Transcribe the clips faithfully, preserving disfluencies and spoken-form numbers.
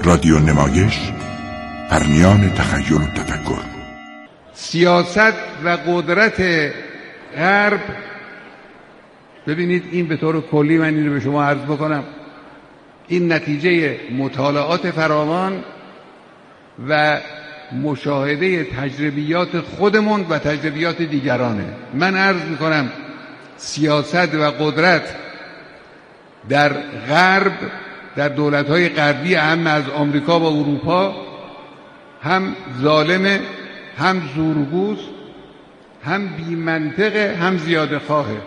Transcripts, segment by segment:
رادیو نمایش در میان تخیل و تفکر. سیاست و قدرت غرب، ببینید این به طور کلی من اینو به شما عرض بکنم، این نتیجه مطالعات فراوان و مشاهده تجربیات خودمون و تجربیات دیگرانه. من عرض میکنم سیاست و قدرت در غرب، در دولت‌های غربی اهم از آمریکا و اروپا، هم ظالمه، هم زورگوست، هم بی منطقه، هم زیاده خواهه.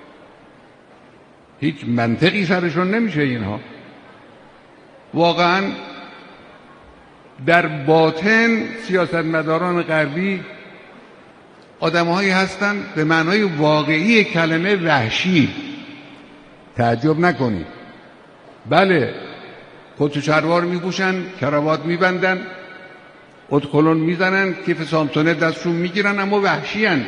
هیچ منطقی سرشون نمیشه اینها. واقعا در باطن سیاستمداران غربی آدم‌هایی هستند به معنای واقعی کلمه وحشی. تعجب نکنید. بله، کت و شلوار میپوشن، کراوات میبندن، ادکلون میزنن، کیف سامسونه دستشون میگیرن، اما وحشی هن.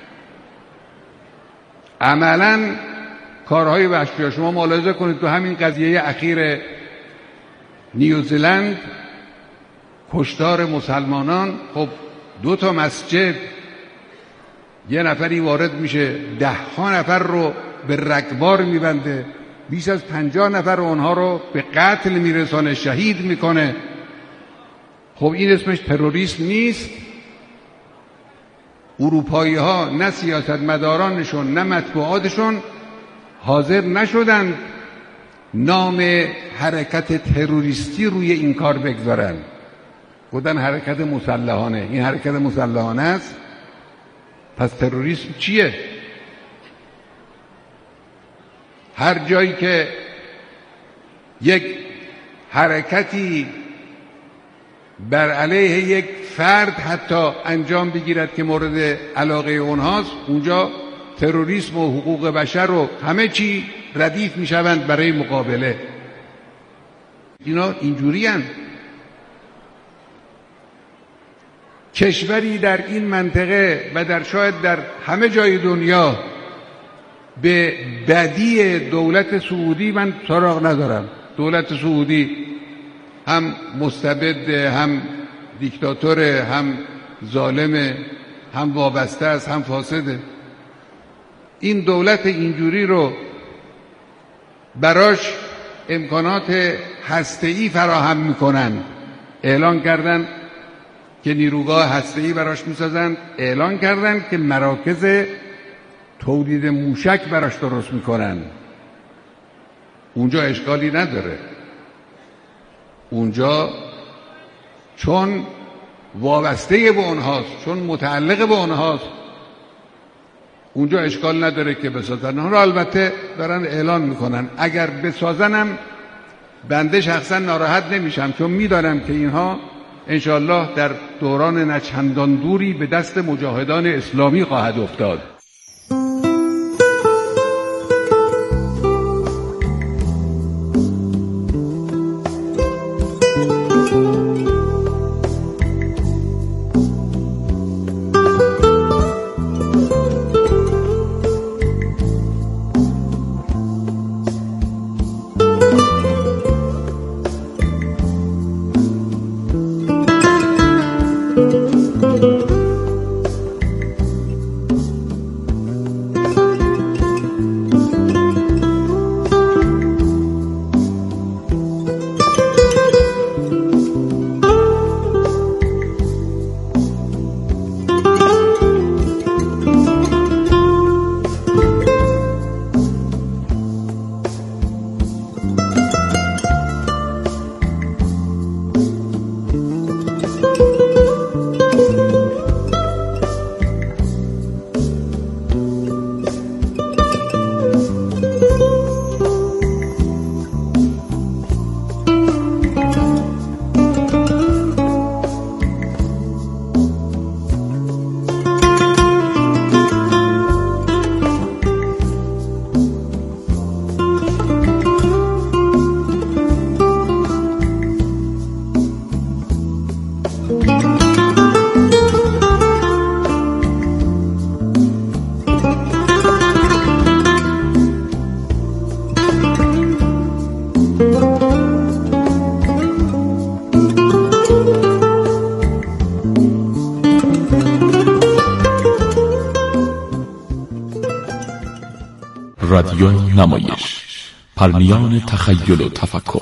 عملا کارهای وحشی. شما ملاحظه کنید تو همین قضیه اخیر نیوزیلند، کشتار مسلمانان، خب دو تا مسجد، یه نفری وارد میشه ده ها نفر رو به رگبار میبنده، بیش از پنجاه نفر اونها رو به قتل میرسانه، شهید میکنه. خب این اسمش تروریسم نیست؟ اروپایی ها نه سیاستمدارانشون نه مطبوعاتشون حاضر نشدند نام حرکت تروریستی روی این کار بگذارن. گفتن حرکت مسلحانه. این حرکت مسلحانه است، پس تروریسم چیه؟ هر جایی که یک حرکتی بر علیه یک فرد حتی انجام بگیرد که مورد علاقه اونهاست، اونجا تروریسم و حقوق بشر و همه چی ردیف میشوند برای مقابله. اینا اینجوری هستند. کشوری در این منطقه و در شاید در همه جای دنیا به بدی دولت سعودی من سراغ ندارم. دولت سعودی هم مستبد، هم دیکتاتور، هم ظالم، هم وابسته است، هم فاسده. این دولت اینجوری رو براش امکانات هسته‌ای فراهم میکنن. اعلان کردن که نیروگاه هسته‌ای براش میسازن، اعلان کردن که مراکز تولید موشک براش درست میکنن. اونجا اشکالی نداره. اونجا چون وابسته به اونهاست، چون متعلق به اونهاست، اونجا اشکال نداره که بسازن. اونها البته دارن اعلان میکنن. اگر بسازنم بنده شخصا ناراحت نمیشم، چون میدانم که اینها انشاءالله در دوران نچندان دوری به دست مجاهدان اسلامی خواهد افتاد. رادیو نمایش، پرنیان تخیل و تفکر.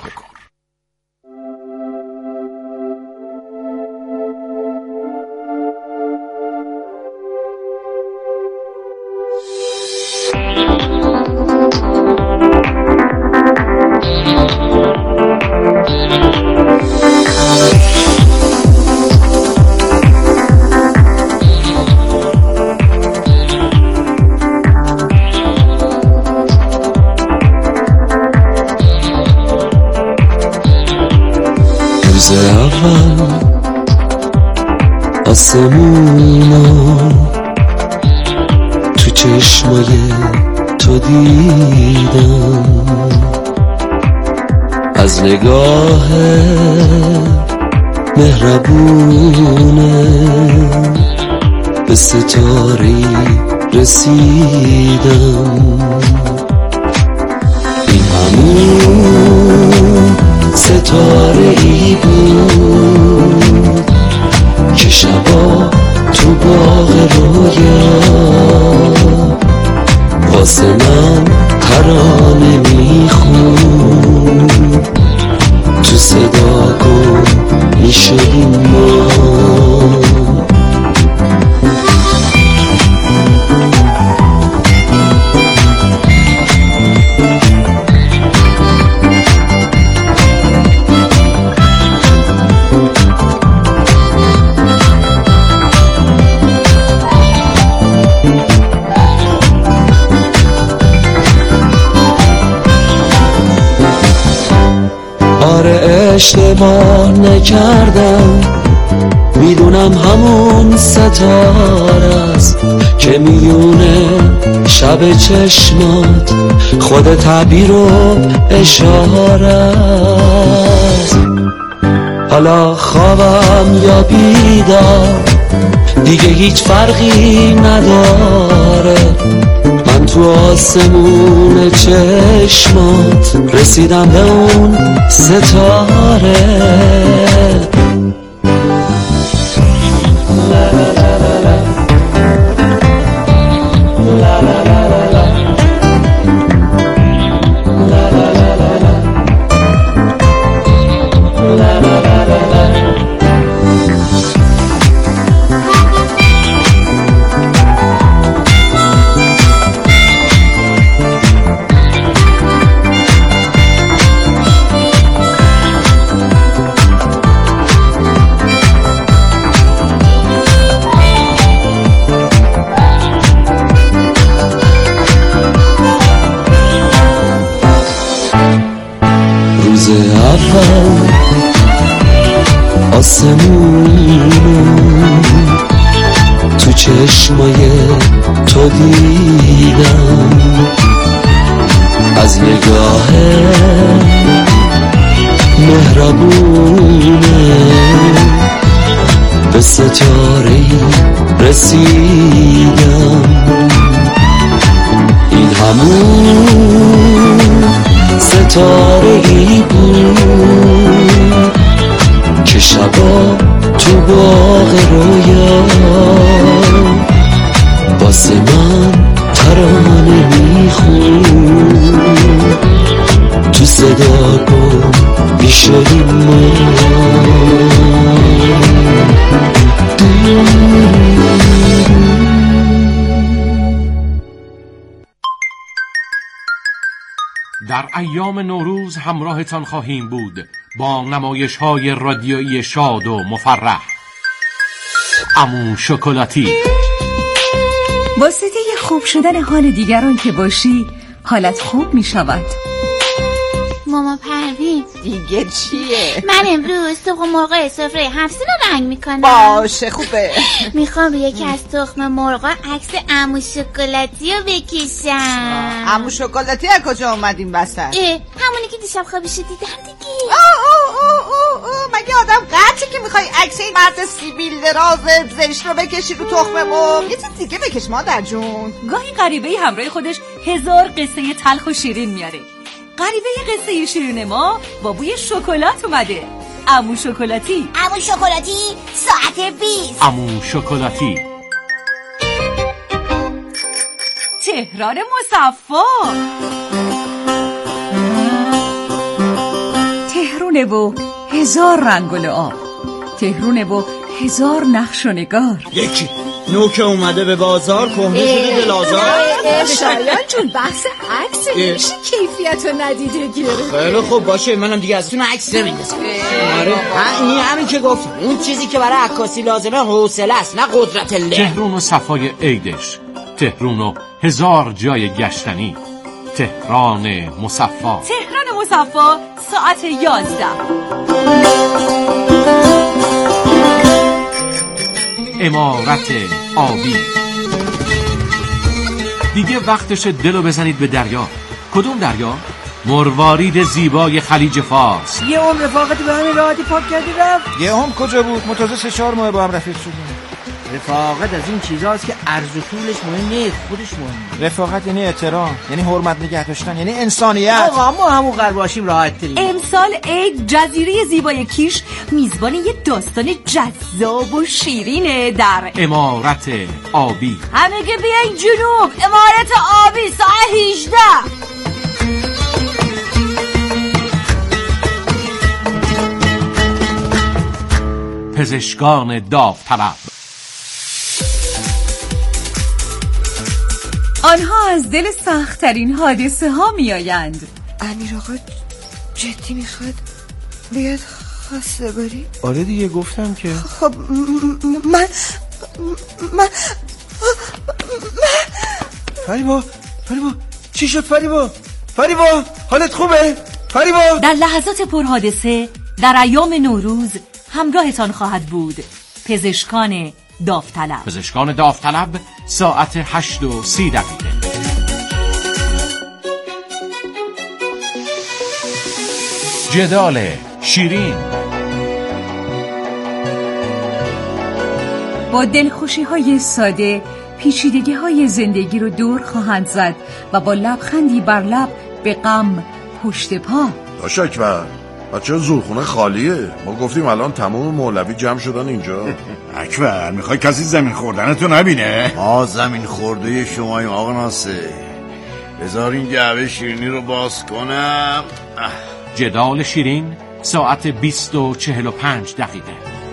روز اول آسمونو تو چشمای تو دیدم، از نگاه مهربونه به ستاره رسیدم. این همون ستاره ای بود که شبا تو باغ رویا واسه من ترانه میخون، تو صدا گم میشدیم ما. اشتباه نکردم، میدونم همون ستاره است که میونه شب چشمات خود تعبیر و اشاره است. حالا خوابم یا بیدار دیگه هیچ فرقی نداره، من تو آسمون چشمات رسیدم به اون ستاره. روز اول آسمون تو چشمای تو دیدم، از نگاه مهربونه به ستاره رسیدم. این همون ستاره ای بود که شبا تو باغ رویا واسه من ترانه میخون، تو صدا گم میشدیم ما. در ایام نوروز همراهتان خواهیم بود با نمایش‌های رادیویی شاد و مفرح. عمو شکلاتی. واسطه خوب شدن حال دیگران که باشی حالت خوب می شود. ماما پروین دیگه چیه؟ من امروز تخم مرغ سفره هفت رو رنگ میکنم. باشه خوبه. میخوام به یکی از تخم مرغا عکس عمو شکلاتی رو بکشم. عمو شکلاتی از کجا اومدیم وسط؟ اه همونی که دیشب خوابش دیدم دیگه. اوه اوه اوه اوه اوه مگه آدم قطعه که میخوای عکس این مرد سیبیل دراز زشت رو بکشی رو تخم مرغ؟ یه چیز دیگه بکش مادر جون. گاهی غریبه‌ای همراه خودش هزار قصه تلخ و شیرین میاره. غریبه قصه شیرین ما با بوی شکلات اومده. عمو شکلاتی. عمو شکلاتی ساعت بیست. عمو شکلاتی. تهران مصفا. تهرونه و هزار رنگ و لعاب، تهرونه و هزار نقش و نگار. یکی نوک اومده به بازار کهنه شده دلازار. شایان جون بحث عکس میشه کیفیت رو ندیده گرفت. خیلی خوب باشه، منم دیگه ازتون عکس نمیندازم. آره این همین که گفتم، اون چیزی که برای عکاسی لازمه حوصله است نه قدرت الله. تهران و صفای عیدش، تهران و هزار جای گشتنی، تهران مصفا. تهران مصفا ساعت یازده. عمارت آبی. دیگه وقتش دلو بزنید به دریا. کدوم دریا؟ مروارید زیبای خلیج فارس. یه هم رفاقتی به همین راحتی پاک کردی رفت. یه هم کجا بود؟ متازه سه چهار ماه با هم رفیق شدیم. رفاقت از این چیزاست که عرض و طولش مهم نیست، خودش مهمه. رفاقت یعنی احترام، یعنی حرمت نگه داشتن، یعنی انسانیت. آقا ما همون قرار باشیم راحت تریم. امسال عید جزیره زیبای کیش میزبان یه داستان جذاب و شیرینه در عمارت آبی. همه که بیاین جنوب، عمارت آبی ساعت هجده. پزشکان داوطلب. آنها از دل سخت‌ترین حادثه ها می آیند. امیر آقا جدی میخواد بیاد خواسته باری؟ آره دیگه گفتم که خب من من فریبا فریبا چی شد فریبا؟ فریبا حالت خوبه؟ فریبا در لحظات پرحادثه در ایام نوروز همراهتان خواهد بود پزشکان داوطلب. پزشکان داوطلب ساعت هشت و سی دقیقه. جدال شیرین. با دلخوشی های ساده پیچیدگی های زندگی رو دور خواهند زد و با لبخندی بر لب به غم پشت پا. داش اکبر بچه زورخونه خالیه، ما گفتیم الان تمام مولوی جمع شدن اینجا. اکبر میخوای کسی زمین خوردنتو نبینه؟ ما زمین خورده شماییم آقا ناصر. بذار این جعبه شیرینی رو باز کنم. جدال شیرین ساعت بیست و چهل و پنج دقیقه.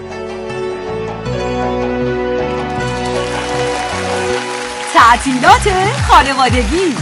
تعطیلات خانوادگی.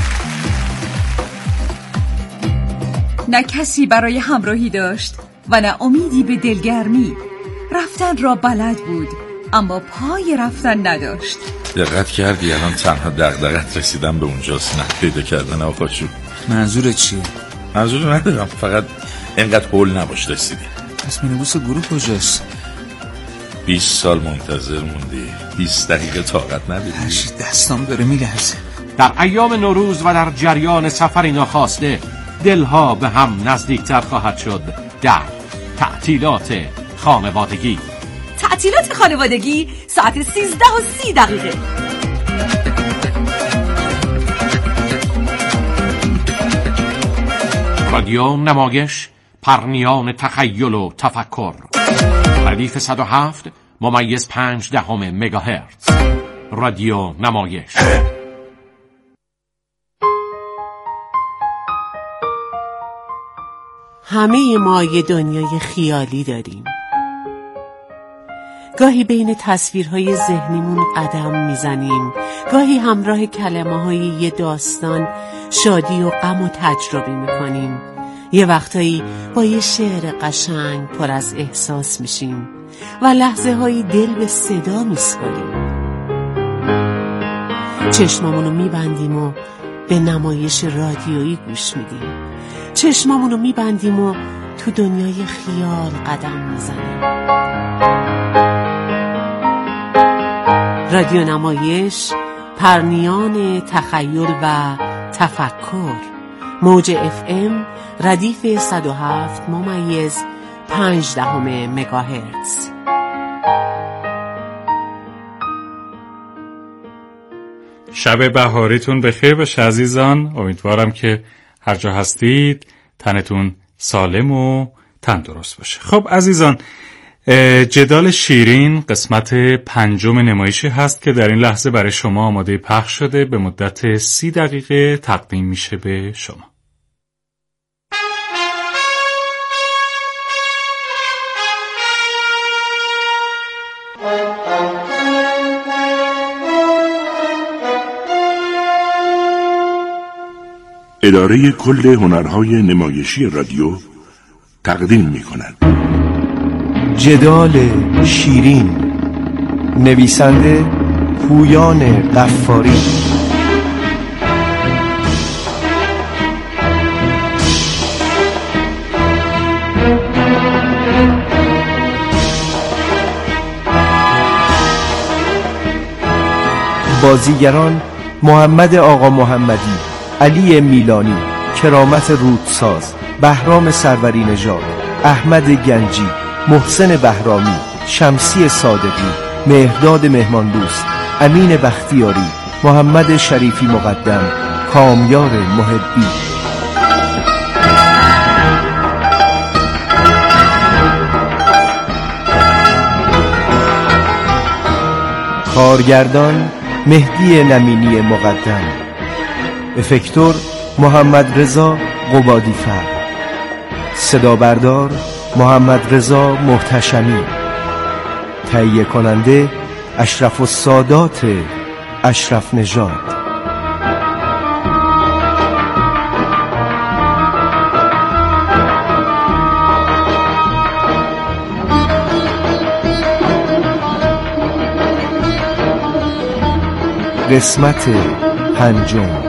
نه کسی برای همراهی داشت و نه امیدی به دلگرمی. رفتن را بلد بود اما پای رفتن نداشت. دقت کردی الان تنها دغدغت رسیدن به اونجاست، نه پیدا کردن آقا چون. منظورت چیه؟ منظور ندارم، فقط اینقدر هول نباش رسیدی. اسم نویس گروه کجاست؟ بیست سال منتظر موندی، بیست دقیقه طاقت نداری. دستام داره میلرزه. در ایام نوروز و در جریان سفری ناخواسته دلها به هم نزدیکتر خواهد شد در تعطیلات خانوادگی. تعطیلات خانوادگی ساعت سیزده و سی دقیقه. رادیو نمایش پرنیان تخیل و تفکر. ردیف صد و هفت ممیز پنج دهم مگاهرتز. رادیو نمایش. همه ما یه دنیای خیالی داریم. گاهی بین تصویرهای ذهنیمون قدم میزنیم، گاهی همراه کلمه‌های یه داستان شادی و غم و تجربه میکنیم. یه وقتایی با یه شعر قشنگ پر از احساس میشیم و لحظه هایی دل به صدا میسپاریم. چشمامونو میبندیم و به نمایش رادیویی گوش میدیم. چشمامونو میبندیم و تو دنیای خیال قدم میزنیم. رادیو نمایش پرنیان تخیل و تفکر. موج اف ام ردیف صد و هفت ممیز پنج دهم مگاهرتز. شب بهاریتون بخیر باشه عزیزان. امیدوارم که هر جا هستید تنتون سالم و تندرست باشه. خب عزیزان، جدال شیرین قسمت پنجم نمایشی هست که در این لحظه برای شما آماده پخش شده، به مدت سی دقیقه تقدیم میشه به شما. اداره کل هنرهای نمایشی رادیو تقدیم می‌کند. جدال شیرین، نویسنده پویان غفاری، بازیگران محمد آقا محمدی، علی میلانی، کرامت رودساز، بهرام سروری نژاد، احمد گنجی، محسن بهرامی، شمسی صادقی، مهرداد مهماندوست، امین بختیاری، محمد شریفی مقدم، کامیار محبی. کارگردان مهدی نمینی مقدم، افکتور محمد رضا قبادی‌فر، صدا بردار محمد رضا محتشمی، تهیه کننده اشرف السادات اشرف نژاد. قسمت پنجم.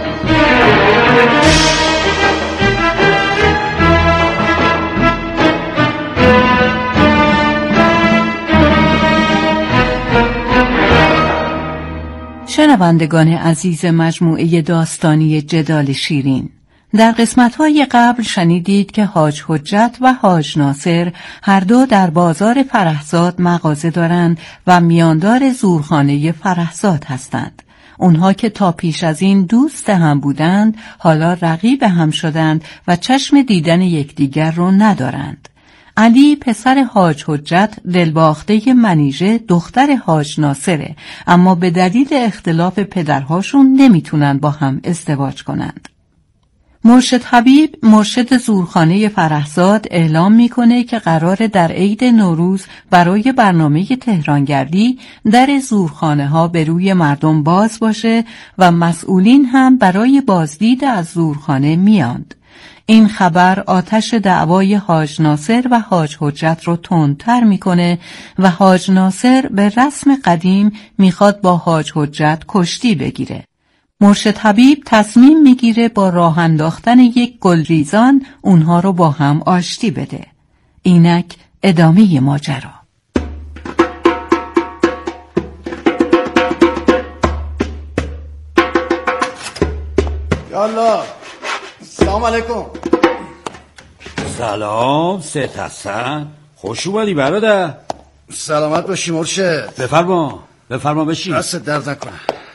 شنوندگان عزیز مجموعه داستانی جدال شیرین، در قسمت‌های قبل شنیدید که حاج حجت و حاج ناصر هر دو در بازار فرهزاد مغازه دارند و میاندار زورخانه فرهزاد هستند. اونها که تا پیش از این دوست هم بودند حالا رقیب هم شدند و چشم دیدن یکدیگر رو ندارند. علی پسر حاج حجت دلباخته منیژه دختر حاج ناصره، اما به دلیل اختلاف پدرهاشون نمیتونن با هم ازدواج کنند. مرشد حبیب مرشد زورخانه فرهزاد اعلام میکنه که قرار در عید نوروز برای برنامه تهرانگردی در زورخانه ها به روی مردم باز باشه و مسئولین هم برای بازدید از زورخانه میاند. این خبر آتش دعوای حاج ناصر و حاج حجت رو تندتر میکنه و حاج ناصر به رسم قدیم میخواد با حاج حجت کشتی بگیره. مرشد حبیب تصمیم میگیره با راه انداختن یک گلریزان اونها رو با هم آشتی بده. اینک ادامه ماجرا. یالا سلام علیکم. سلام سید حسن، خوش اومدی برادر. سلامت باشی مرشد. بفرما بفرما بشین. دست درد نکنه.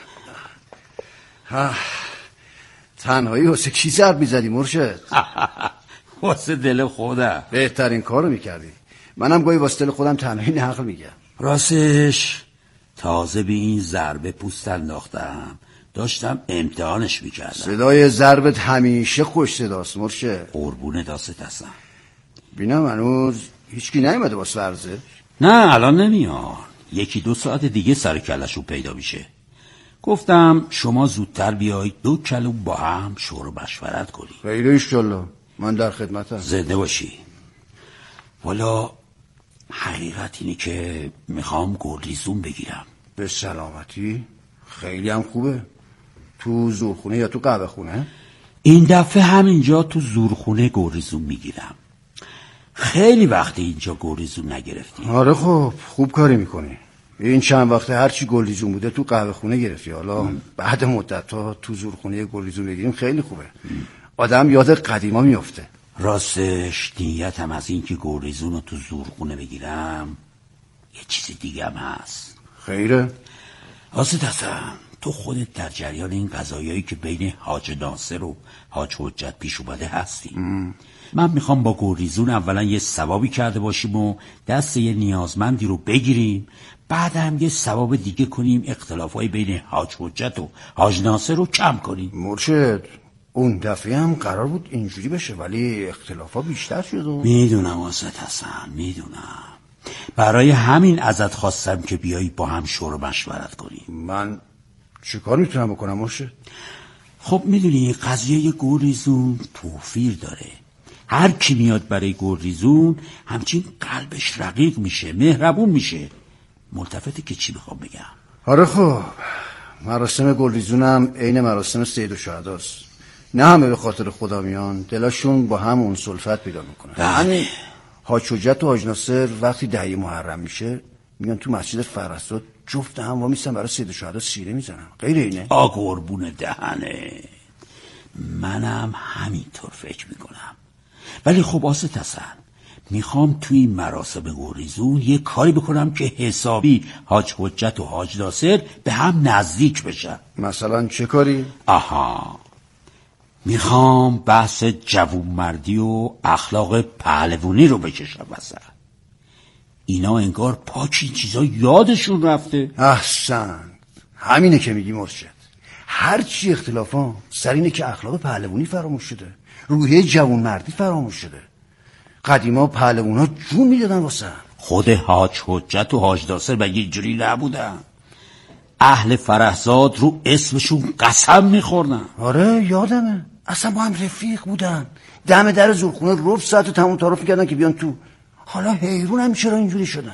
تنهایی واسه کی ضرب میزدی مرشد؟ واسه دل خودم. بهترین کارو میکردی. منم گاهی واسه دل خودم تنهایی نقل میگم. راستش تازه به این ضربه پوست انداختم، داشتم امتحانش میکردم. صدای ضربت همیشه خوش صداست مرشد. قربون داست هستم. بینم هنوز هیچکی نیومده واسه ورزش؟ نه الان نمیاد، یکی دو ساعت دیگه سر کلشون پیدا میشه. گفتم شما زودتر بیایید دو کلو با هم شور و مشورت کنید. خیلی انشالله، من در خدمتم. زنده باشی. والا حقیقت اینه که میخوام گلریزون بگیرم. به سلامتی. خیلی هم خوبه. تو زورخونه یا تو قهوه خونه؟ این دفعه همینجا تو زورخونه گلریزون میگیرم. خیلی وقت اینجا گلریزون نگرفتی. آره خب خوب کاری میکنی. این چند وقته هرچی گلریزون بوده تو قهوه خونه گرفتی. حالا ام. بعد مدت ها تو زورخونه گلریزون بگیریم خیلی خوبه. ام. آدم یاد قدیما میفته. راستش نیتم از این که گلریزون رو تو زورخونه بگیرم یه چیز دیگه هم هست. خیره؟ آسد هستم تو خودت در جریان این قضایایی که بین حاج ناصر و حاج حجت پیش اومده هستی. ام. من میخوام با گوریزون اولا یه ثوابی کرده باشیم و دست یه نیازمندی رو بگیریم، بعد هم یه ثواب دیگه کنیم اختلافای بین حاج حجت و حاج ناصر رو کم کنیم. مرشد اون دفعه هم قرار بود اینجوری بشه ولی اختلافا بیشتر شد. میدونم واسط حسن، میدونم. برای همین ازت خواستم که بیایی با هم شور و مشورت کنیم. من چه کار میتونم بکنم مرشد؟ خب میدونی قضیه گوریزون توفیر داره. هر کی میاد برای گوریزون همچین قلبش رقیق میشه، مهربون میشه. ملتفته که چی میخوام بگم؟ آره خب مراسم گلریزونم عین مراسم سید الشهداست. نه همه به خاطر خدا میان، دلاشون با هم اون سلفت پیدا میکنن. همین حاج حجت و حاج ناصر وقتی دهی محرم میشه میان تو مسجد فرستاد جفت هم وامیستن برای سید الشهدا سیره میزنن. غیر اینه؟ آ قربون دهنه، منم همینطور فکر میکنم. ولی خب آسه حسن، میخوام توی این مراسم گوریزون یه کاری بکنم که حسابی حاج حجت و حاج ناصر به هم نزدیک بشن. مثلا چه کاری؟ آها، میخوام بحث جوونمردی و اخلاق پهلوونی رو بکشم وسط. اینا انگار پاک این چیزا یادشون رفته. احسن، همینه که میگی مرشد. هر چی اختلافا سر اینه که اخلاق پهلوونی فراموش شده، روحیه جوونمردی فراموش شده. قدیما پهلوونا جون میدادن واسه. خود حاج حجت و حاج ناصر مگه اینجوری نبودن؟ اهل فرهزاد رو اسمشون قسم میخوردن. آره یادمه، اصلا با هم رفیق بودن. دم در زورخونه ربع ساعت و تموم تعارف میکردن که بیان تو. حالا حیرون هم چرا اینجوری شدن.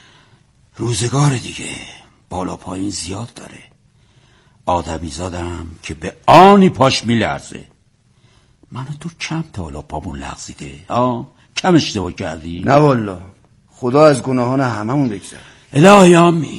روزگار دیگه بالا پایین زیاد داره. آدمی زادم که به آنی پاش میلرزه. من تو کم تا حالا پامون لغزیده؟ آه کم اشتباه کردی؟ نه والله، خدا از گناهان هممون بگذره. الهی آمین.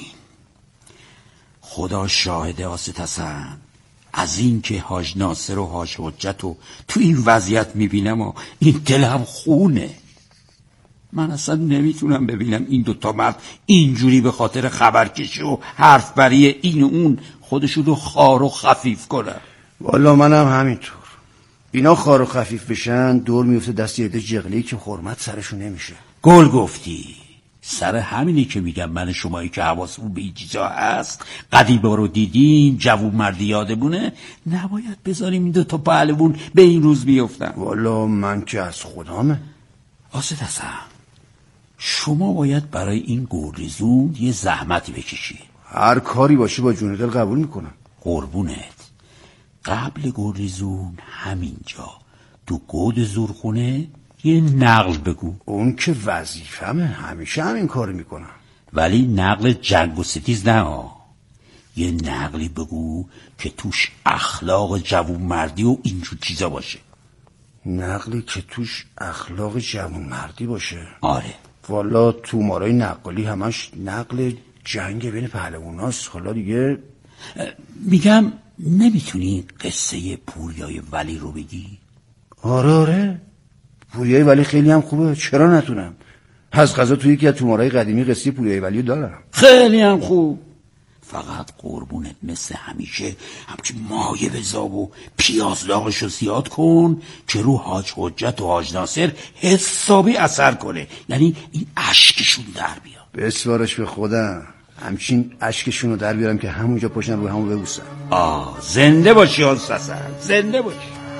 خدا شاهده آسه حسن، از این که حاج ناصر و حاج حجت رو تو این وضعیت میبینم و این دلم خونه. من اصلا نمیتونم ببینم این دوتا مرد اینجوری به خاطر خبرکشی و حرف بری این و اون خودشون رو خار و خفیف کنن. والله منم همینطور. اینا خار و خفیف بشن دور میفته دست یه عده جغلی که حرمت سرشون نمیشه. گل گفتی. سر همینی که میگم من شمایی که حواسمون به این چیزا هست، قدیما رو دیدیم، جوون مردی یادمونه، نباید بذاریم این دوتا پهلوون به این روز بیفتن. والا من که از خدامه. آسد حسن، شما باید برای این گوریزون یه زحمتی بکشی. هر کاری باشه با جون دل قبول میکنم. قربونت. قبل گوریزون همینجا تو گود زورخونه یه نقل بگو. اون که وظیفمه، همیشه همین کار میکنم. ولی نقل جنگ و ستیز نه ها. یه نقلی بگو که توش اخلاق جوونمردی و اینجور چیزا باشه. نقلی که توش اخلاق جوونمردی باشه؟ آره. والا تو مارای نقلی همش نقل جنگ بین پهلواناست. حالا دیگه میگم نمیتونی قصه پوریای ولی رو بگی؟ آره آره، پوریای ولی خیلی هم خوبه، چرا نتونم؟ از قضا توی یکی از تومارای قدیمی قصه پوریای ولی دارم. خیلی هم خوب. فقط قربونت مثل همیشه همچین مایه بذاب و پیاز داغش رو زیاد کن که رو حاج حجت و حاج ناصر حسابی اثر کنه، یعنی این اشکشون در بیاد. بسوارش به خودم، همچین اشکشون رو در بیارم که همونجا پاشن رو همون ببوسن. آه زنده باشی حسن، زنده باشی.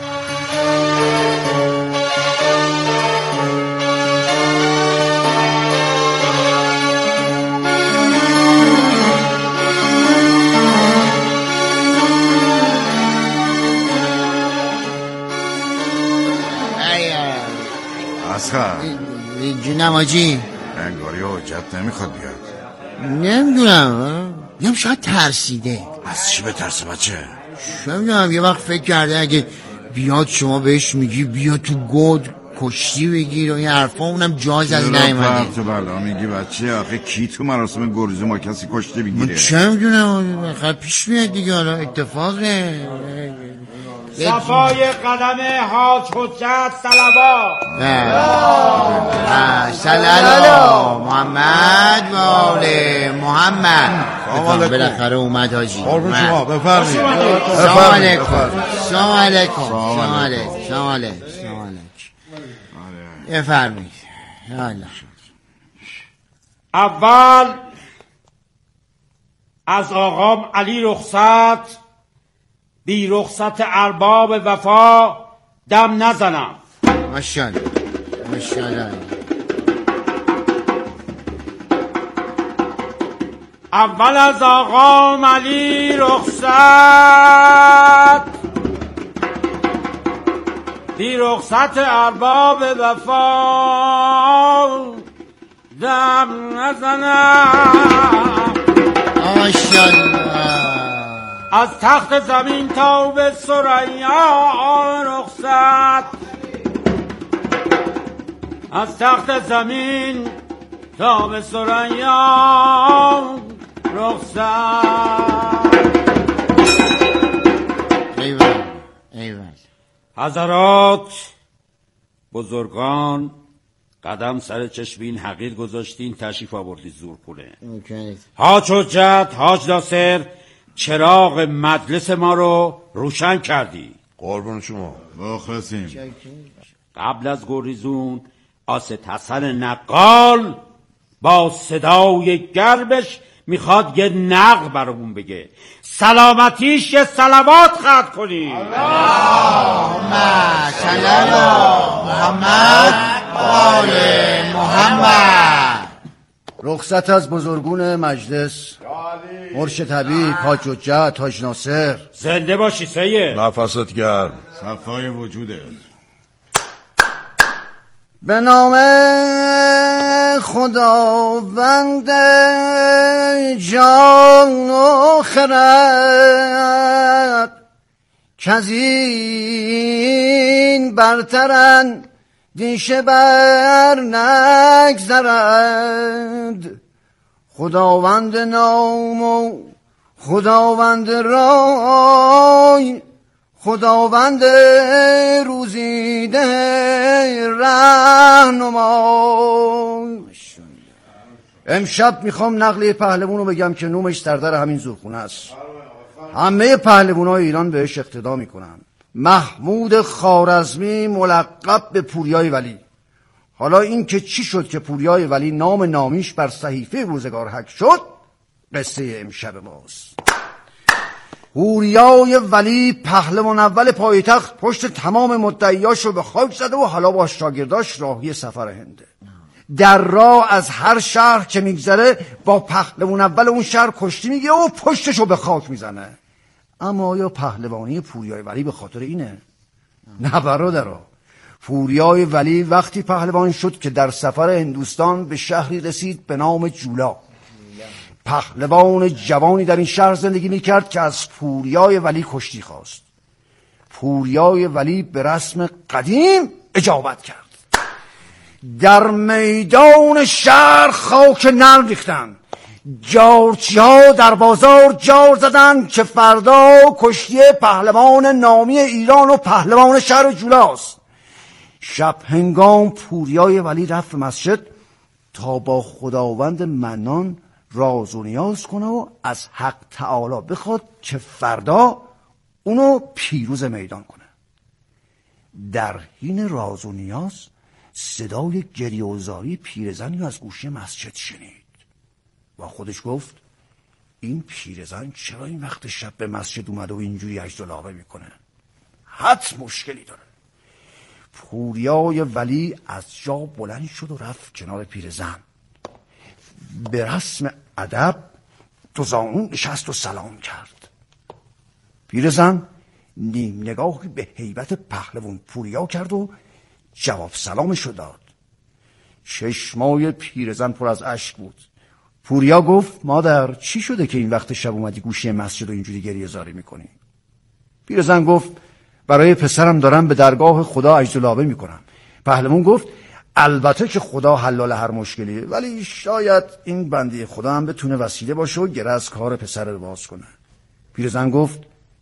اسخر جونم آجی، انگاری حجت نمیخواد بیاد. نمیدونم، میگم شاید ترسیده. از چی بترسه بچه؟ نمیدونم، یه وقت فکر کرده اگه بیاد شما بهش میگی بیا تو گود کشتی بگیر و این حرفا، اونم جاز از نیومده. تو بلا میگی بچه؟ آخه کی تو مراسم گوریزون ما کسی کشتی بگیره؟ من چه میدونم، خیلی پیش میاد دیگه، حالا اتفاقه. صفای قدم حاج حجت صلوات. صلی علی محمد و آل محمد. بفرمایید. بالاخره اومد حاجی. قربون شما بفرمایید. سلام علیکم. سلام علیکم. سلام علیکم. سلام علیکم. سلام علیکم. بفرمایید. الله. اول از آقام علی رخصت بی رخصت ارباب وفا دم نزنم. ماشاءالله ماشاءالله. اول از آقام علی رخصت بی رخصت ارباب وفا دم نزنم. ماشاءالله. از تخت زمین تا به ثریا رخصت، از تخت زمین تا به ثریا رخصت. ایول ایول. حضرات بزرگان قدم سر چشم این حقیر گذاشتین، تشریف آوردید زورخونه. حاج حجت، حاج ناصر، چراغ مجلس ما رو روشن کردی. قربون شما مخلصیم. قبل از گریزون آست حسن نقال با صدای گرمش میخواد یه نقل برامون بگه، سلامتیش یه صلوات خط کنیم. اللهم صل علی محمد و آل محمد. رخصت از بزرگون مجلس، مرشد حبیب، حاج حجت، حاج ناصر. زنده باشی سید. نفست گرم. صفای وجوده. به نام خداوند جان و خرد کزین برترن دیشه بر نگذرد، خداوند نام و خداوند رای، خداوند روزیده رهنمای. امشب میخوام نقل پهلوان رو بگم که نومش در در همین زورخونه است. همه پهلوانای ایران بهش اقتدا میکنن. محمود خوارزمی ملقب به پوریای ولی. حالا این که چی شد که پوریای ولی نام نامیش بر صحیفه روزگار حک شد، قصه امشب ماست. پوریای ولی پهلوان اول پایتخت پشت تمام مدعیاش رو به خاک زده و حالا با شاگرداش راهی سفر هنده. در راه از هر شهر که میگذره با پهلوان اول اون شهر کشتی میگه و پشتش رو به خاک میزنه. اما آیا پهلوانی پوریای ولی به خاطر اینه؟ نه برادرها. پوریای ولی وقتی پهلوان شد که در سفر هندوستان به شهری رسید به نام جولا. پهلوان جوانی در این شهر زندگی میکرد که از پوریای ولی کشتی خواست. پوریای ولی به رسم قدیم اجابت کرد. در میدان شهر خاک نرم ریختند. جارچی ها در بازار جار زدند که فردا کشتی پهلوان نامی ایران و پهلوان شهر جولاست. شب هنگام پوریای ولی رفت مسجد تا با خداوند منان راز و نیاز کنه و از حق تعالی بخواد که فردا اونو پیروز میدان کنه. در حین راز و نیاز صدای گریه و زاری پیرزنی از گوشه مسجد شنید و خودش گفت این پیرزن چرا این وقت شب به مسجد اومده و اینجوری اجدلابه میکنه؟ حتم مشکلی داره. پوریای ولی از جا بلند شد و رفت کنار پیرزن. به رسم ادب تو زانو نشست و سلام کرد. پیرزن نیم نگاهی به هیبت پهلوان پوریا کرد و جواب سلامشو داد. چشمای پیرزن پر از اشک بود. پوریا گفت مادر چی شده که این وقت شب اومدی گوشه مسجد و اینجوری گریه زاری میکنی؟ پیرزن گفت برای پسرم دارم به درگاه خدا اجدلابه میکنم. پهلوان گفت البته که خدا حلال هر مشکلیه، ولی شاید این بنده خدا هم بتونه وسیله باشه و گره از کار پسر رو باز کنه. پیرزن گفت